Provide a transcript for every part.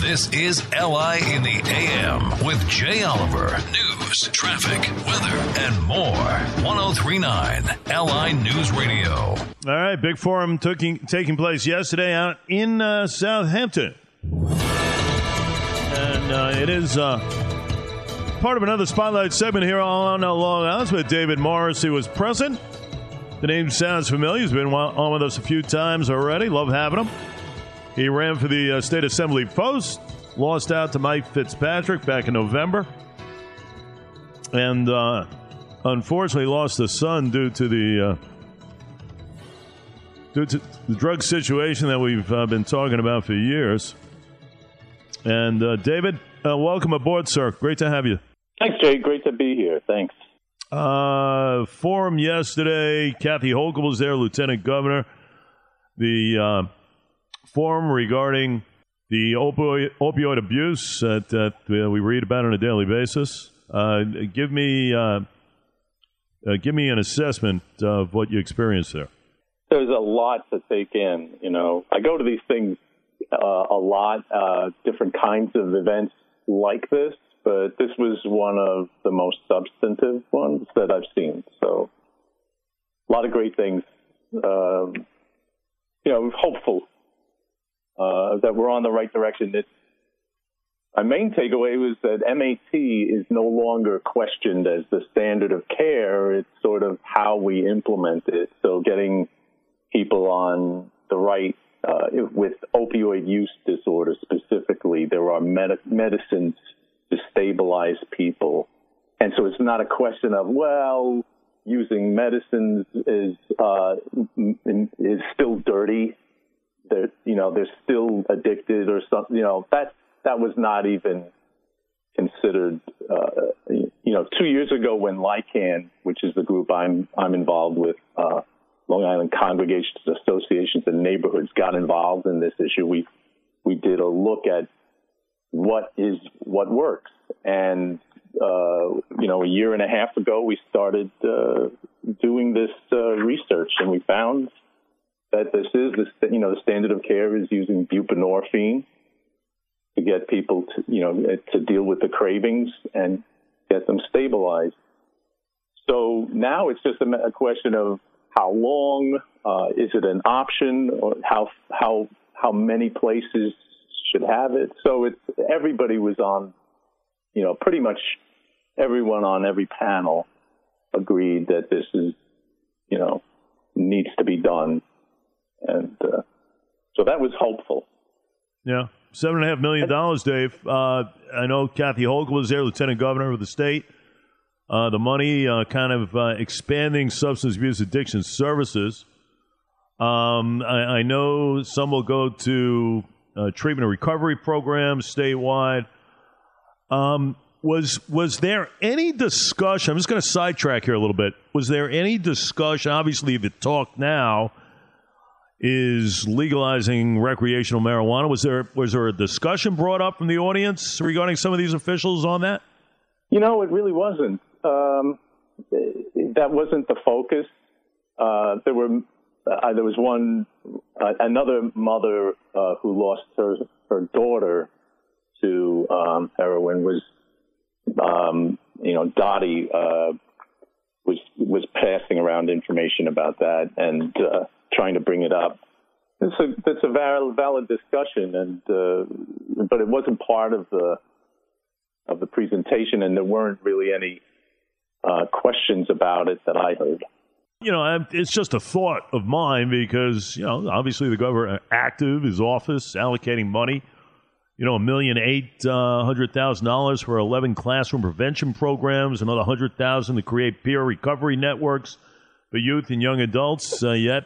This is LI in the AM with Jay Oliver. News, traffic, weather, and more. 103.9 LI News Radio. All right, big forum taking place yesterday out in Southampton. And it is part of another Spotlight segment here on Long Island with David Morris, who was present. The name sounds familiar. He's been on with us a few times already. Love having him. He ran for the State Assembly post, lost out to Mike Fitzpatrick back in November, and unfortunately lost a son due to the drug situation that we've been talking about for years. And David, welcome aboard, sir. Great to have you. Thanks, Jay. Great to be here. Thanks. Forum yesterday. Kathy Hochul was there, Lieutenant Governor. The forum regarding the opioid abuse that we read about on a daily basis. Give me an assessment of what you experienced there. There's a lot to take in. You know, I go to these things a lot, different kinds of events like this, but this was one of the most substantive ones that I've seen. So a lot of great things, hopeful that we're on the right direction. My main takeaway was that MAT is no longer questioned as the standard of care. It's sort of how we implement it. So getting people on the right, with opioid use disorder specifically, there are medicines to stabilize people. And so it's not a question of, well, using medicines is still dirty. They're still addicted or something. That was not even considered. 2 years ago when LICAN, which is the group I'm involved with, Long Island Congregations, Associations, and Neighborhoods, got involved in this issue. We did a look at what works, and a year and a half ago we started doing this research, and we found that this is the standard of care is using buprenorphine to get people to deal with the cravings and get them stabilized. So now it's just a question of how long, is it an option, or how many places should have it. So everybody was on, pretty much everyone on every panel agreed that this is, needs to be done. And so that was hopeful. Yeah. $7.5 million, Dave. I know Kathy Hochul was there, Lieutenant Governor of the state. The money expanding substance abuse addiction services. I know some will go to treatment and recovery programs statewide. Was there any discussion? I'm just going to sidetrack here a little bit. Was there any discussion? Obviously, the talk now is legalizing recreational marijuana. Was there a discussion brought up from the audience regarding some of these officials on that? It really wasn't. That wasn't the focus. There was another mother who lost her daughter to heroin. Was Dottie was passing around information about that and trying to bring it up. That's a valid discussion, and but it wasn't part of the presentation, and there weren't really any questions about it that I heard. It's just a thought of mine because, obviously the governor active, his office allocating money, $1,800,000 for 11 classroom prevention programs, another $100,000 to create peer recovery networks for youth and young adults. Listen,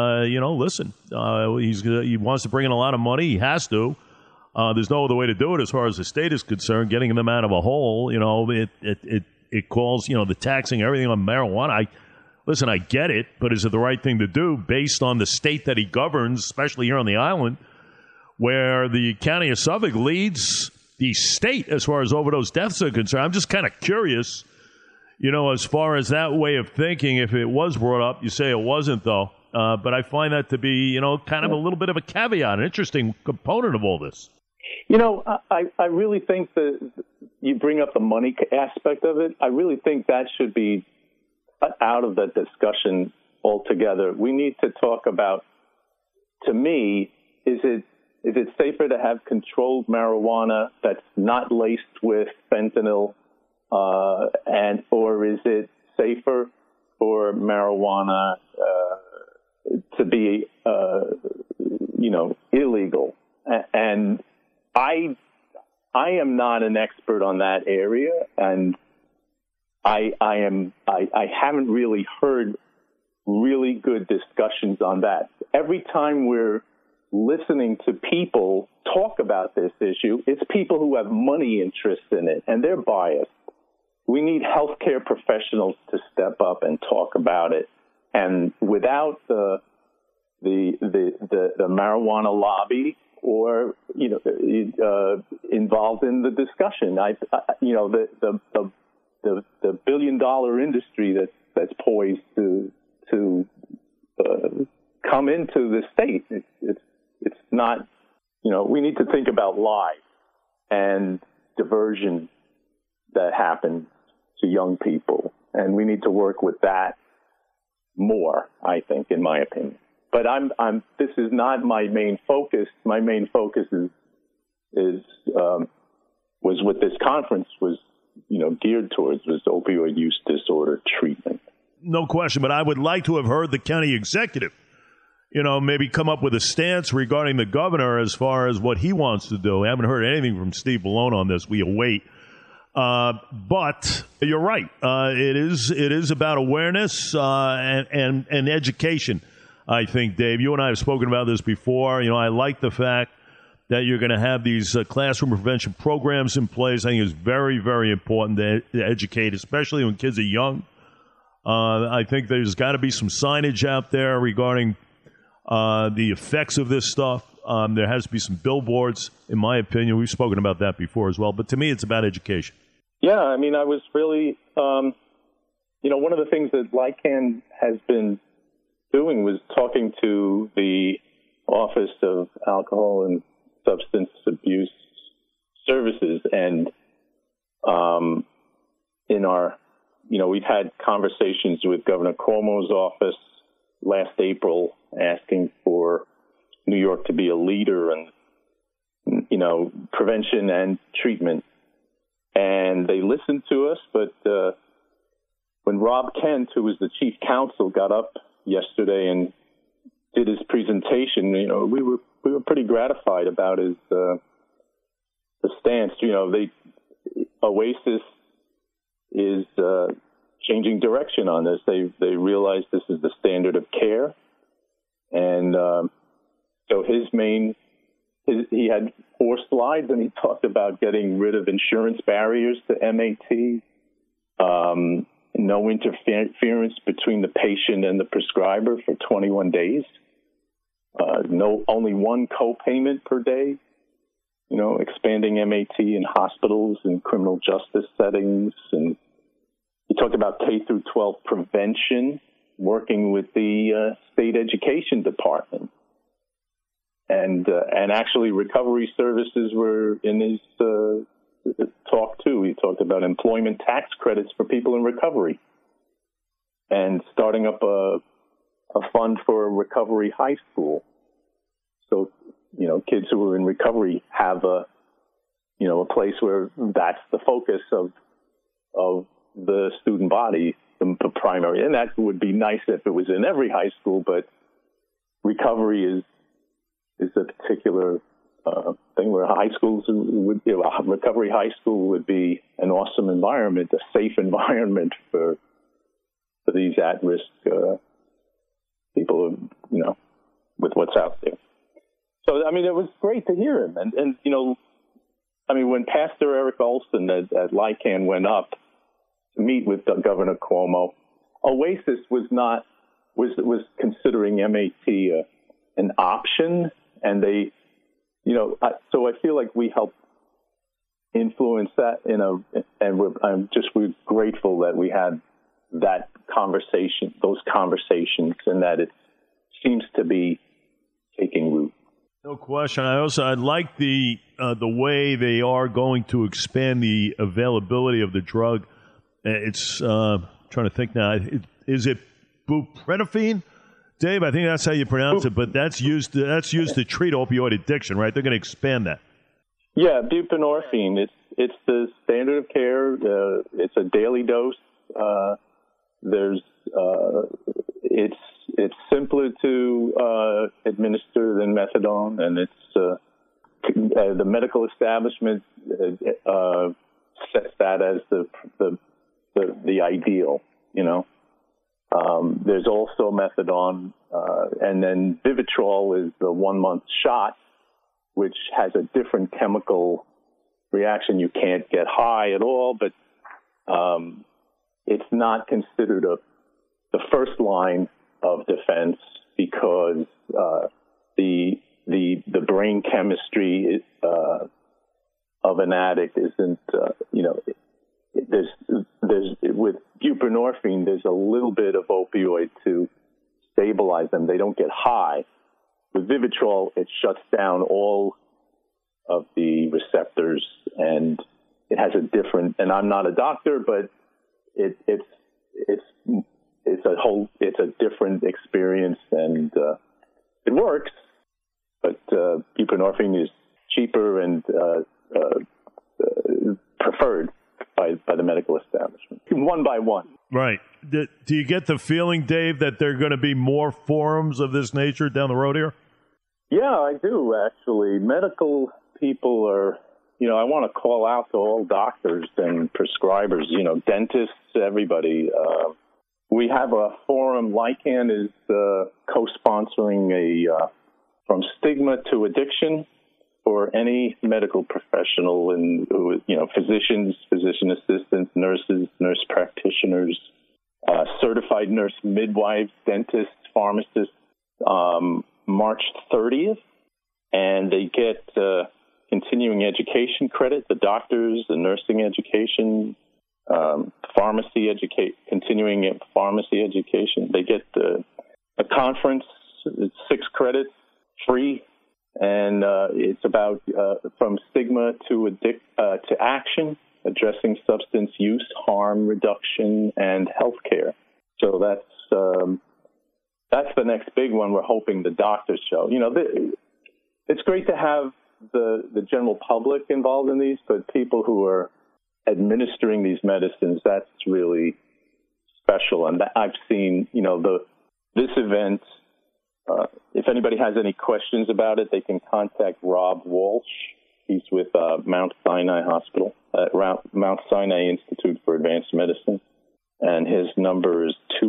he wants to bring in a lot of money. He has to. There's no other way to do it as far as the state is concerned. Getting them out of a hole, it calls, the taxing everything on marijuana. I get it, but is it the right thing to do based on the state that he governs, especially here on the island, where the county of Suffolk leads the state as far as overdose deaths are concerned? I'm just kind of curious, as far as that way of thinking, if it was brought up. You say it wasn't, though. But I find that to be, kind of a little bit of a caveat, an interesting component of all this. You know, I really think that you bring up the money aspect of it. I really think that should be out of the discussion altogether. We need to talk about, to me, is it safer to have controlled marijuana that's not laced with fentanyl, or is it safer for marijuana to be, illegal? And I am not an expert on that area, and I haven't really heard really good discussions on that. Every time we're listening to people talk about this issue, it's people who have money interest in it, and they're biased. We need healthcare professionals to step up and talk about it. And without the marijuana lobby, or involved in the discussion, the $1 billion industry that's poised to come into the state, it's not. We need to think about lies and diversion that happens to young people, and we need to work with that more, I think, in my opinion. But this is not my main focus. My main focus was what this conference was, geared towards, was opioid use disorder treatment. No question, but I would like to have heard the county executive, maybe come up with a stance regarding the governor as far as what he wants to do. I haven't heard anything from Steve Bellone on this. We await. But you're right. It is about awareness and education. I think, Dave, you and I have spoken about this before. I like the fact that you're going to have these classroom prevention programs in place. I think it's very, very important to educate, especially when kids are young. I think there's got to be some signage out there regarding the effects of this stuff. There has to be some billboards, in my opinion. We've spoken about that before as well. But to me, it's about education. Yeah, I was really, one of the things that LICAN has been doing was talking to the Office of Alcohol and Substance Abuse Services, and we've had conversations with Governor Cuomo's office last April asking for New York to be a leader in, prevention and treatment. And they listened to us, but when Rob Kent, who was the chief counsel, got up yesterday and did his presentation, we were pretty gratified about his the stance. Oasis is changing direction on this. They realize this is the standard of care, and so he had 4 slides, and he talked about getting rid of insurance barriers to MAT, no interference between the patient and the prescriber for 21 days, only 1 co-payment per day, expanding MAT in hospitals and criminal justice settings. And he talked about K through 12 prevention, working with the state education department. And actually recovery services were in his talk too. He talked about employment tax credits for people in recovery and starting up a fund for a recovery high school. So, kids who are in recovery have a place where that's the focus of the student body, the primary. And that would be nice if it was in every high school, but recovery is a particular thing where high schools would, a recovery high school would be an awesome environment, a safe environment for these at-risk people, with what's out there. So, it was great to hear him. And when Pastor Eric Olson at LICAN went up to meet with Governor Cuomo, Oasis was considering MAT an option, and they, so I feel like we helped influence that and we're grateful that we had those conversations, and that it seems to be taking root. No question. I like the way they are going to expand the availability of the drug. It's trying to think now. Is it buprenorphine, Dave? I think that's how you pronounce it. But that's used to treat opioid addiction, right? They're going to expand that. Yeah, buprenorphine. It's the standard of care. It's a daily dose. It's simpler to administer than methadone, and it's the medical establishment sets that as the ideal. There's also methadone, and then Vivitrol is the 1 month shot, which has a different chemical reaction. You can't get high at all, but it's not considered the first line of defense because the brain chemistry of an addict isn't there's with buprenorphine there's a little bit of opioid to stabilize them. They don't get high. With Vivitrol, it shuts down all of the receptors, and it has a different. And I'm not a doctor, but it's a different experience, and it works. But buprenorphine is cheaper and preferred by the medical establishment, one by one. Right. Do you get the feeling, Dave, that there are going to be more forums of this nature down the road here? Yeah, I do, actually. Medical people are, I want to call out to all doctors and prescribers, dentists, everybody. We have a forum. Lycan is co-sponsoring From Stigma to Addiction for any medical professional, and physicians, physician assistants, nurses, nurse practitioners, certified nurse midwives, dentists, pharmacists, March 30th, and they get continuing education credit, the doctors, the nursing education, continuing pharmacy education. They get a conference, it's 6 credits, free, and it's about from stigma to action, addressing substance use, harm reduction, and healthcare. So that's the next big one. We're hoping the doctors show. It's great to have the general public involved in these, but people who are administering these medicines, that's really special. And I've seen, this event. If anybody has any questions about it, they can contact Rob Walsh. He's with Mount Sinai Hospital, Mount Sinai Institute for Advanced Medicine. And his number is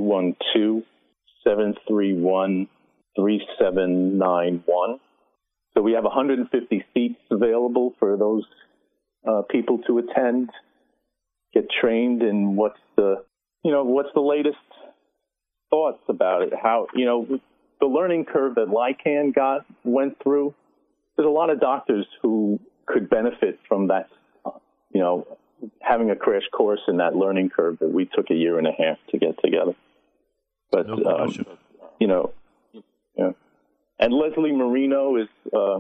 212-731-3791. So we have 150 seats available for those people to attend, get trained in what's the latest thoughts about it, how, the learning curve that Lycan went through. There's a lot of doctors who could benefit from that, having a crash course in that learning curve that we took a year and a half to get together. But, and Leslie Marino is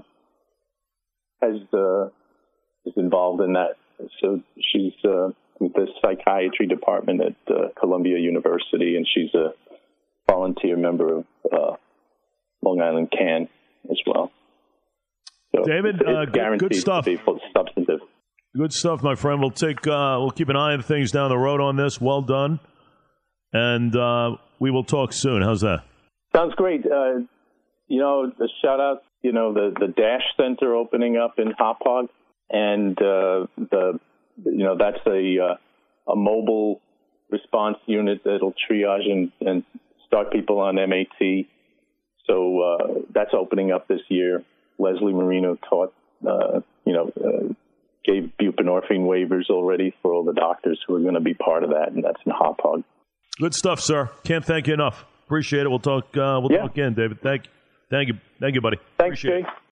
involved in that. So she's with the psychiatry department at Columbia University, and she's a volunteer member of Long Island CAN as well. So David, good stuff. To be substantive. Good stuff, my friend. We'll keep an eye on things down the road on this. Well done, and we will talk soon. How's that? Sounds great. A shout out. The Dash Center opening up in Hauppauge, and that's a mobile response unit that'll triage and start people on MAT. So that's opening up this year. Leslie Marino gave buprenorphine waivers already for all the doctors who are going to be part of that, and that's in Hauppauge. Good stuff, sir. Can't thank you enough. Appreciate it. We'll talk again, David. Thank you, buddy. Thanks, Jay.